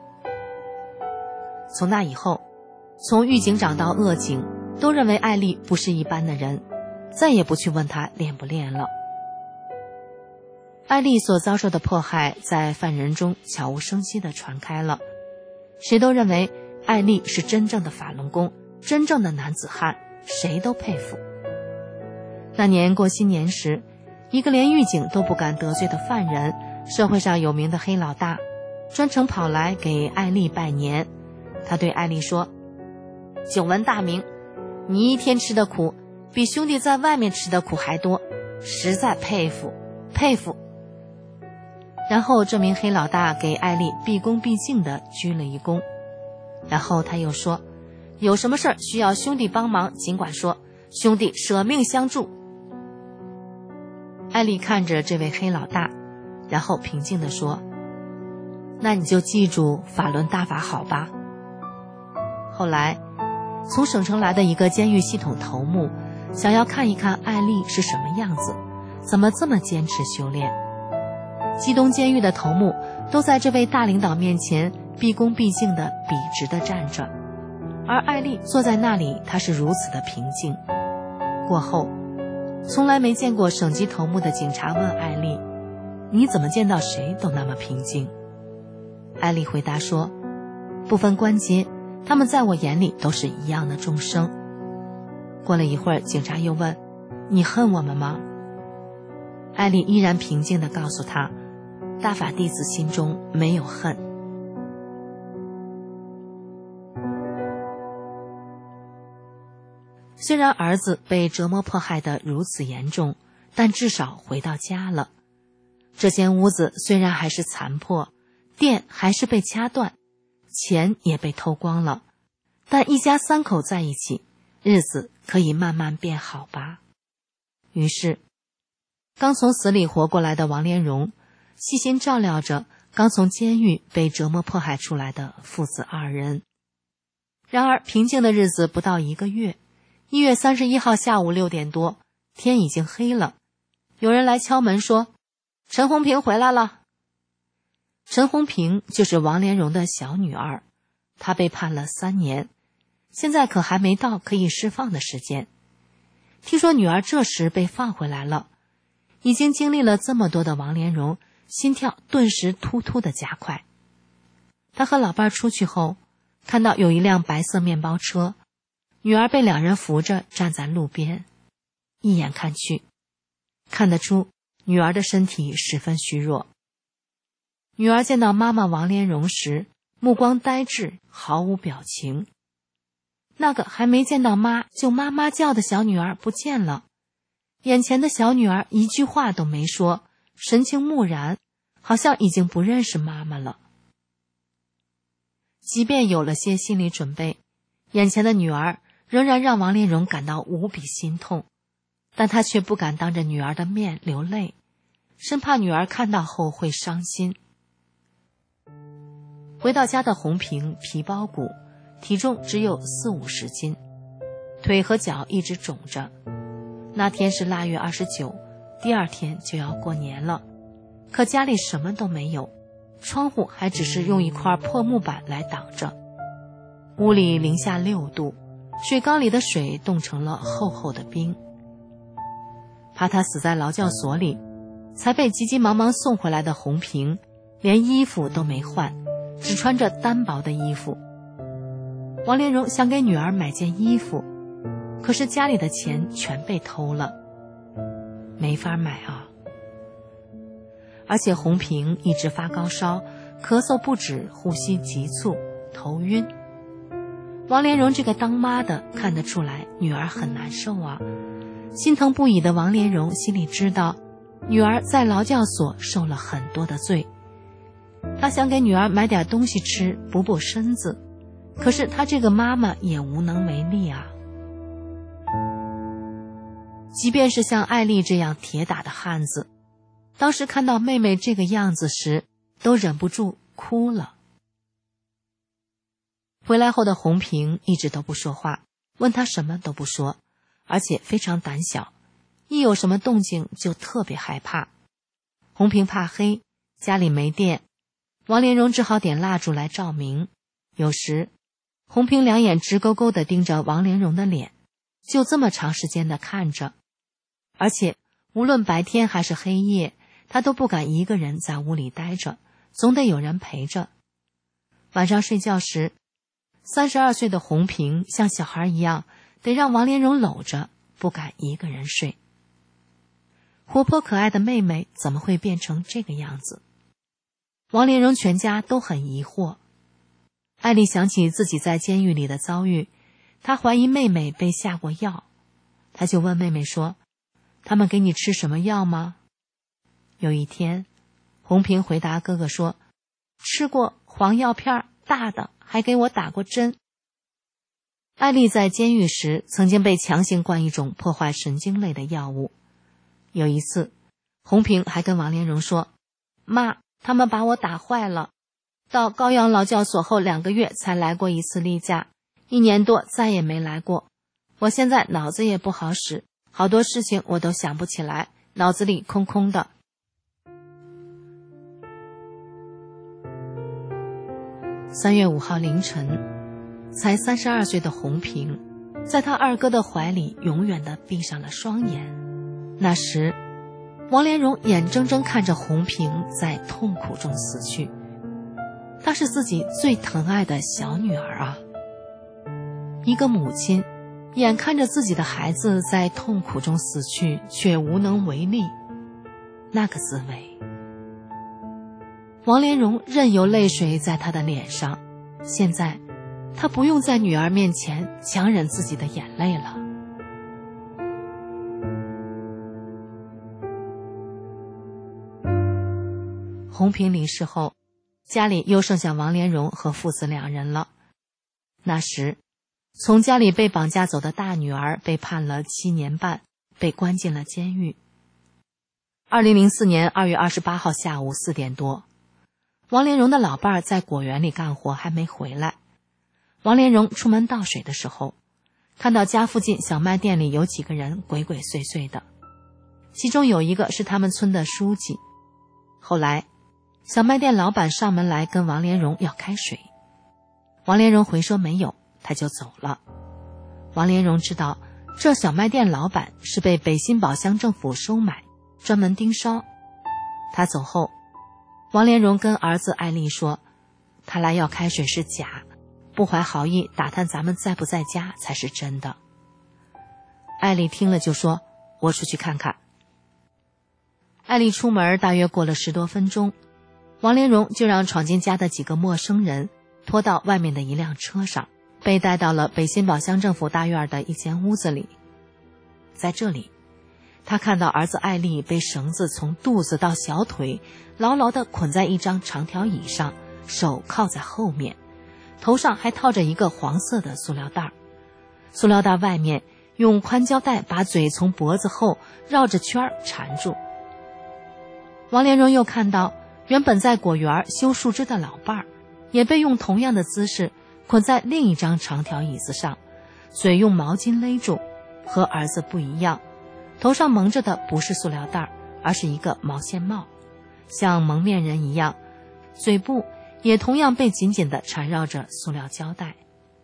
从那以后，从狱警长到恶警都认为艾丽不是一般的人，再也不去问她练不练了。艾丽所遭受的迫害在犯人中悄无声息地传开了，谁都认为艾丽是真正的法轮功，真正的男子汉，谁都佩服。那年过新年时，一个连狱警都不敢得罪的犯人，社会上有名的黑老大，专程跑来给艾丽拜年。他对艾丽说：久闻大名，你一天吃的苦比兄弟在外面吃的苦还多，实在佩服佩服。然后这名黑老大给艾丽毕恭毕敬地鞠了一躬，然后他又说：有什么事儿需要兄弟帮忙尽管说，兄弟舍命相助。艾丽看着这位黑老大，然后平静地说：那你就记住法轮大法好吧。后来从省城来的一个监狱系统头目想要看一看艾丽是什么样子，怎么这么坚持修炼。基东监狱的头目都在这位大领导面前毕恭毕敬地笔直地站着，而艾丽坐在那里，她是如此的平静。过后从来没见过省级头目的警察问艾丽：你怎么见到谁都那么平静？艾丽回答说：不分关节，他们在我眼里都是一样的众生。过了一会儿，警察又问：你恨我们吗？艾丽依然平静地告诉他：大法弟子心中没有恨。虽然儿子被折磨迫害得如此严重，但至少回到家了。这间屋子虽然还是残破，电还是被掐断，钱也被偷光了，但一家三口在一起，日子可以慢慢变好吧。于是刚从死里活过来的王连荣细心照料着刚从监狱被折磨迫害出来的父子二人。然而平静的日子不到1个月，1月31号下午6点多，天已经黑了，有人来敲门说：陈红平回来了。陈红平就是王连荣的小女儿，她被判了3年，现在可还没到可以释放的时间。听说女儿这时被放回来了，已经经历了这么多的王连荣心跳顿时突突的加快。他和老伴出去后，看到有一辆白色面包车，女儿被两人扶着站在路边。一眼看去，看得出女儿的身体十分虚弱。女儿见到妈妈王莲蓉时，目光呆滞，毫无表情。那个还没见到妈就妈妈叫的小女儿不见了，眼前的小女儿一句话都没说，神情木然，好像已经不认识妈妈了。即便有了些心理准备，眼前的女儿仍然让王莲蓉感到无比心痛，但她却不敢当着女儿的面流泪，生怕女儿看到后会伤心。回到家的红萍皮包骨，体重只有40-50斤，腿和脚一直肿着。那天是腊月29，第二天就要过年了，可家里什么都没有，窗户还只是用一块破木板来挡着。屋里零下6度，水缸里的水冻成了厚厚的冰。怕她死在劳教所里，才被急急忙忙送回来的红萍连衣服都没换，只穿着单薄的衣服。王莲蓉想给女儿买件衣服，可是家里的钱全被偷了，没法买啊。而且红萍一直发高烧，咳嗽不止，呼吸急促，头晕。王莲蓉这个当妈的看得出来女儿很难受啊。心疼不已的王莲蓉心里知道，女儿在劳教所受了很多的罪。她想给女儿买点东西吃，补补身子，可是她这个妈妈也无能为力啊。即便是像艾丽这样铁打的汉子，当时看到妹妹这个样子时，都忍不住哭了。回来后的红萍一直都不说话，问她什么都不说，而且非常胆小，一有什么动静就特别害怕。红萍怕黑，家里没电，王莲蓉只好点蜡烛来照明。有时红萍两眼直勾勾地盯着王莲蓉的脸，就这么长时间地看着，而且无论白天还是黑夜，她都不敢一个人在屋里待着，总得有人陪着。晚上睡觉时，32岁的红萍像小孩一样，得让王莲蓉搂着，不敢一个人睡。活泼可爱的妹妹怎么会变成这个样子？王莲蓉全家都很疑惑。艾丽想起自己在监狱里的遭遇，她怀疑妹妹被下过药，她就问妹妹说：“他们给你吃什么药吗？”有一天，红萍回答哥哥说：“吃过黄药片，大的，还给我打过针。”艾丽在监狱时曾经被强行灌一种破坏神经类的药物。有一次，红萍还跟王莲蓉说：“妈，他们把我打坏了。到高阳劳教所后2个月才来过一次例假，1年多再也没来过。我现在脑子也不好使，好多事情我都想不起来，脑子里空空的。”3月5号凌晨，才32岁的红萍，在她二哥的怀里永远地闭上了双眼。那时，王莲蓉眼睁睁看着红萍在痛苦中死去。她是自己最疼爱的小女儿啊！一个母亲，眼看着自己的孩子在痛苦中死去，却无能为力，那个滋味。王莲蓉任由泪水在她的脸上，现在她不用在女儿面前强忍自己的眼泪了。红萍离世后，家里又剩下王莲蓉和父子2人了。那时，从家里被绑架走的大女儿被判了7年半，被关进了监狱。2004年2月28号下午4点多，王莲蓉的老伴在果园里干活还没回来。王莲蓉出门倒水的时候，看到家附近小卖店里有几个人鬼鬼祟祟的，其中有一个是他们村的书记。后来小卖店老板上门来跟王莲蓉要开水，王莲蓉回说没有，他就走了。王莲蓉知道这小卖店老板是被北新堡乡政府收买，专门盯梢。他走后，王莲蓉王连荣跟儿子艾丽说，他来要开水是假，不怀好意打探咱们在不在家才是真的。艾丽听了就说，我出去看看。艾丽出门大约过了10多分钟，王连荣就让闯进家的几个陌生人拖到外面的一辆车上，被带到了北新堡乡政府大院的一间屋子里。在这里，他看到儿子艾丽被绳子从肚子到小腿牢牢地捆在一张长条椅上，手靠在后面，头上还套着一个黄色的塑料袋，塑料袋外面用宽胶带把嘴从脖子后绕着圈缠住。王连荣又看到原本在果园修树枝的老伴儿也被用同样的姿势捆在另一张长条椅子上，嘴用毛巾勒住，和儿子不一样，头上蒙着的不是塑料袋，而是一个毛线帽，像蒙面人一样，嘴部也同样被紧紧地缠绕着塑料胶带。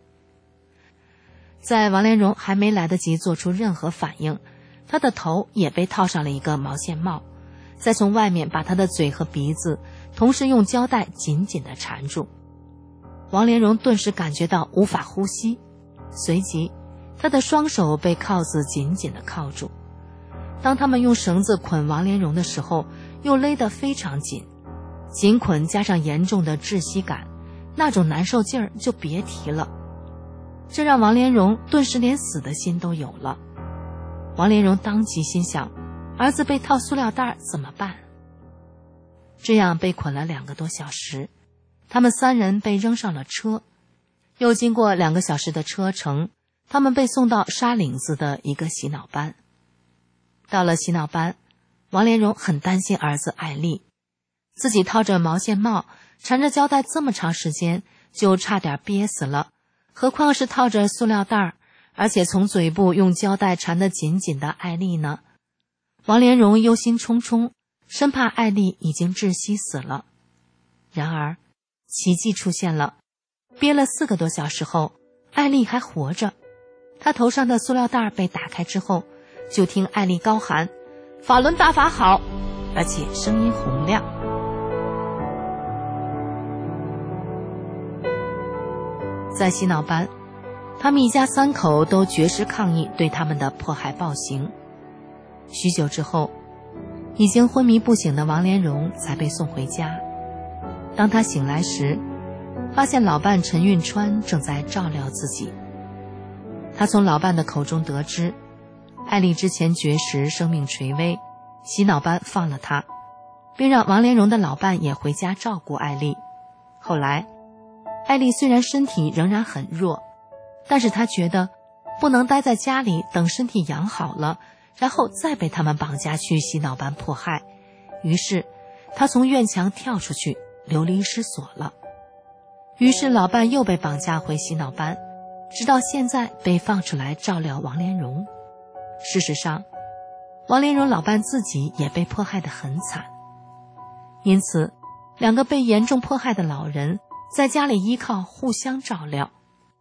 在王连荣还没来得及做出任何反应，他的头也被套上了一个毛线帽，再从外面把他的嘴和鼻子同时用胶带紧紧地缠住。王连荣顿时感觉到无法呼吸，随即他的双手被铐子紧紧地铐住。当他们用绳子捆王连荣的时候，又勒得非常紧，紧捆加上严重的窒息感，那种难受劲儿就别提了。这让王连荣顿时连死的心都有了。王连荣当即心想，儿子被套塑料袋怎么办？这样被捆了2个多小时，他们3人被扔上了车，又经过2个小时的车程，他们被送到沙岭子的一个洗脑班。到了洗脑班，王连荣很担心儿子艾丽，自己套着毛线帽缠着胶带这么长时间，就差点憋死了，何况是套着塑料袋，而且从嘴部用胶带缠得紧紧的艾丽呢？王连荣忧心忡忡，生怕艾丽已经窒息死了。然而奇迹出现了，憋了4个多小时后，艾丽还活着。她头上的塑料袋被打开之后，就听艾丽高喊，法轮大法好，而且声音洪亮。在洗脑班，他们一家3口都绝食抗议对他们的迫害暴行。许久之后，已经昏迷不醒的王连荣才被送回家。当他醒来时，发现老伴陈运川正在照料自己。他从老伴的口中得知，艾丽之前绝食，生命垂危，洗脑班放了她，并让王连荣的老伴也回家照顾艾丽。后来艾丽虽然身体仍然很弱，但是她觉得不能待在家里等身体养好了，然后再被他们绑架去洗脑班迫害，于是她从院墙跳出去，流离失所了。于是老伴又被绑架回洗脑班，直到现在被放出来照料王连荣。事实上，王连荣老伴自己也被迫害得很惨，因此2个被严重迫害的老人在家里依靠互相照料。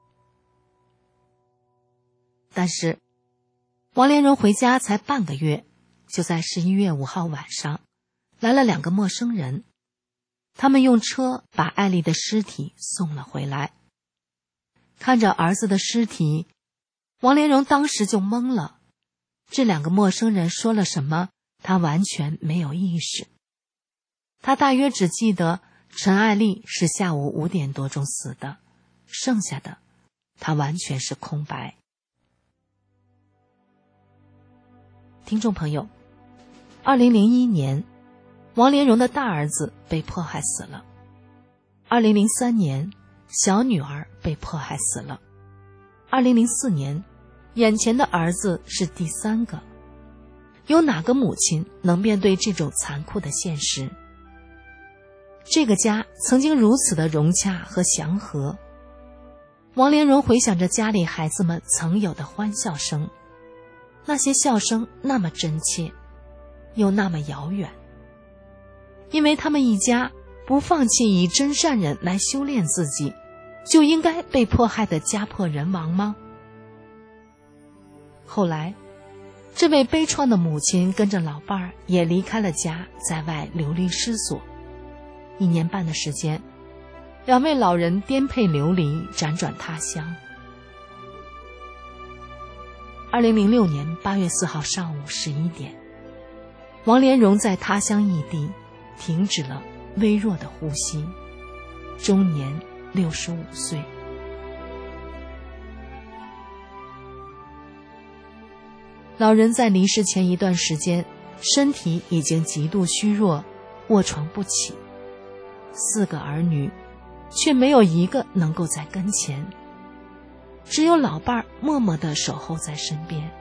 但是王连荣回家才半个月，就在11月5号晚上，来了2个陌生人，他们用车把艾丽的尸体送了回来。看着儿子的尸体，王连荣当时就懵了。这2个陌生人说了什么，他完全没有意识。他大约只记得陈艾丽是下午5点多钟死的，剩下的他完全是空白。听众朋友，2001年，王连荣的大儿子被迫害死了。2003年，小女儿被迫害死了。2004年，眼前的儿子是第3个。有哪个母亲能面对这种残酷的现实？这个家曾经如此的融洽和祥和。王连荣回想着家里孩子们曾有的欢笑声，那些笑声那么真切，又那么遥远。因为他们一家不放弃以真善忍来修炼自己，就应该被迫害得家破人亡吗？后来，这位悲怆的母亲跟着老伴儿也离开了家，在外流离失所。 1年半的时间，2位老人颠沛流离，辗转他乡。2006年8月4号上午11点，王莲蓉在他乡异地停止了微弱的呼吸，终年65岁。老人在离世前一段时间，身体已经极度虚弱，卧床不起。4个儿女，却没有一个能够在跟前，只有老伴儿默默地守候在身边。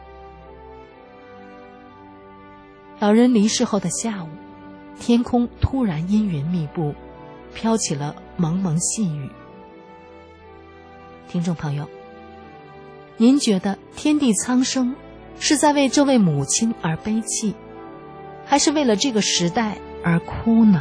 老人离世后的下午，天空突然阴云密布，飘起了蒙蒙细雨。听众朋友，您觉得天地苍生是在为这位母亲而悲泣，还是为了这个时代而哭呢？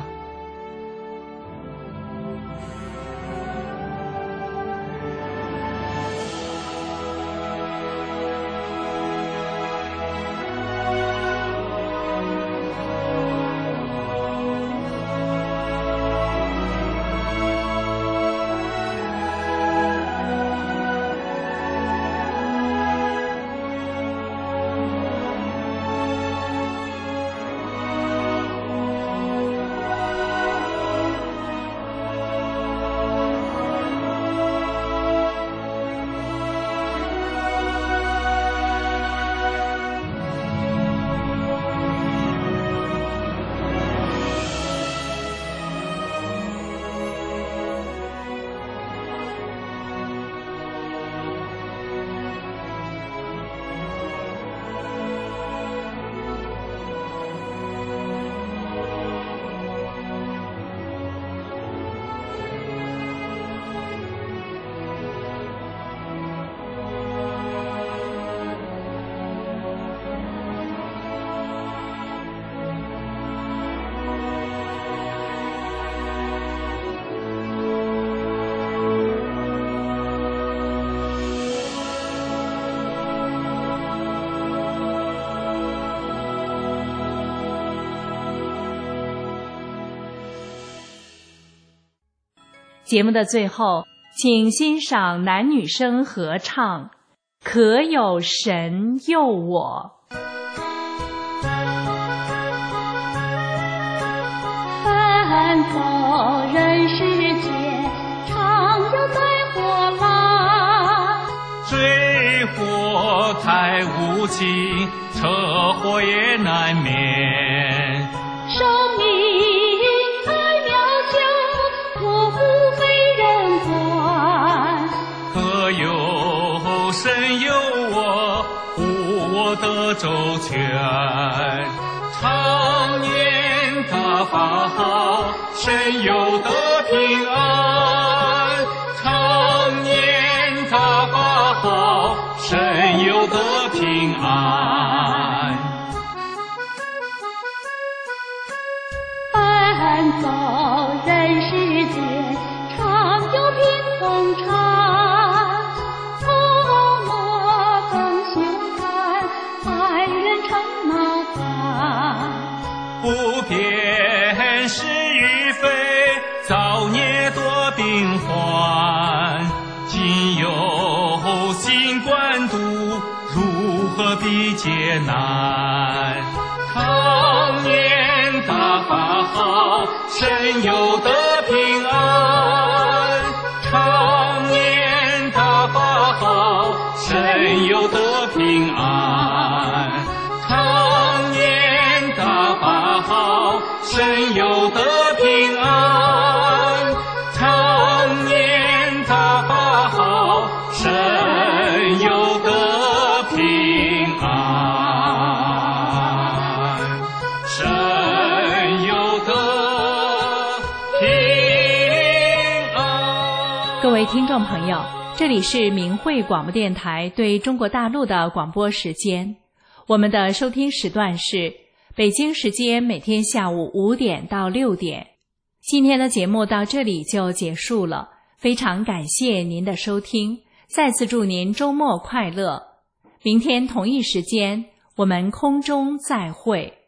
节目的最后，请欣赏男女生合唱《可有神佑我》。 奔走人世间，常有灾祸来， 水火太无情，车祸也难免。 生命太渺小，我无非人管。 可有神佑我，护我的周全。常念大法好，神佑得平安。常念大法好，神佑得平安。 奔走人世间，常有贫风禅，错落更羞惭，害人成毛烦。 不辨是与非，造孽多病患。今有新冠毒，如何比劫难？常念大法好，神佑得平安。常念大法好，神佑得平安。常念大法好，神佑得平安。常念大法好，神佑得平安。神佑得平安。 各位听众朋友，这里是明慧广播电台对中国大陆的广播时间。我们的收听时段是北京时间每天下午5点到6点。今天的节目到这里就结束了，非常感谢您的收听，再次祝您周末快乐。明天同一时间，我们空中再会。